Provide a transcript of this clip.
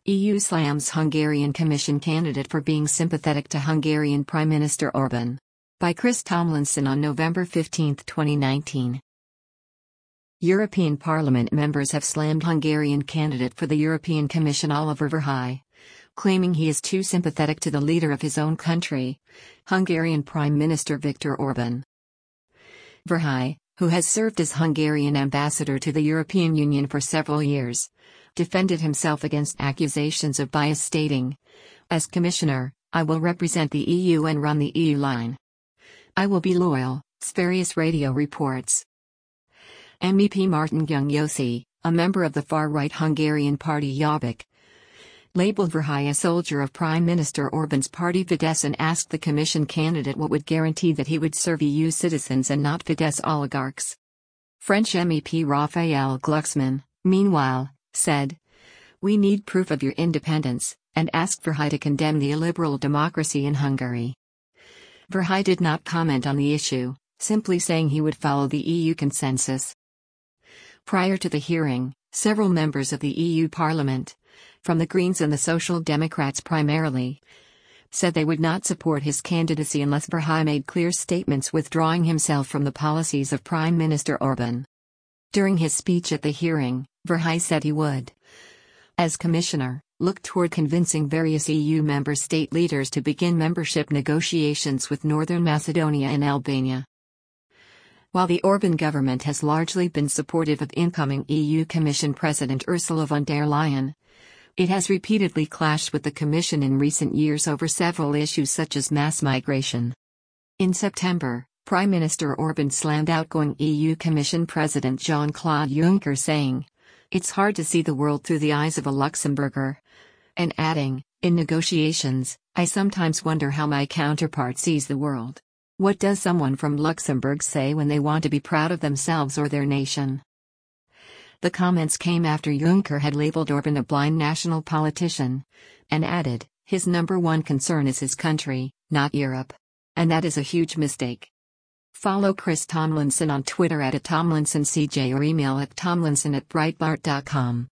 EU slams Hungarian Commission candidate for being sympathetic to Hungarian Prime Minister Orbán. By Chris Tomlinson on November 15, 2019. European Parliament members have slammed Hungarian candidate for the European Commission Oliver Várhelyi, claiming he is too sympathetic to the leader of his own country, Hungarian Prime Minister Viktor Orbán. Várhelyi, who has served as Hungarian ambassador to the European Union for several years, defended himself against accusations of bias, stating, "As Commissioner, I will represent the EU and run the EU line. I will be loyal," various radio reports. MEP Martin Gyöngyösi, a member of the far-right Hungarian party Jobbik, labeled Várhelyi a soldier of Prime Minister Orbán's party Fidesz and asked the Commission candidate what would guarantee that he would serve EU citizens and not Fidesz oligarchs. French MEP Raphael Glucksmann, meanwhile, said, "We need proof of your independence," and asked Várhelyi to condemn the illiberal democracy in Hungary. Várhelyi did not comment on the issue, simply saying he would follow the EU consensus. Prior to the hearing, several members of the EU Parliament, from the Greens and the Social Democrats primarily, said they would not support his candidacy unless Várhelyi made clear statements withdrawing himself from the policies of Prime Minister Orbán. During his speech at the hearing, Várhelyi said he would, as Commissioner, look toward convincing various EU member state leaders to begin membership negotiations with Northern Macedonia and Albania. While the Orbán government has largely been supportive of incoming EU Commission President Ursula von der Leyen, it has repeatedly clashed with the Commission in recent years over several issues such as mass migration. In September, Prime Minister Orbán slammed outgoing EU Commission President Jean-Claude Juncker, saying, "It's hard to see the world through the eyes of a Luxembourger," and adding, "In negotiations, I sometimes wonder how my counterpart sees the world. What does someone from Luxembourg say when they want to be proud of themselves or their nation?" The comments came after Juncker had labeled Orbán a blind national politician, and added, "His number one concern is his country, not Europe. And that is a huge mistake." Follow Chris Tomlinson on Twitter @TomlinsonCJ or email at tomlinson@breitbart.com.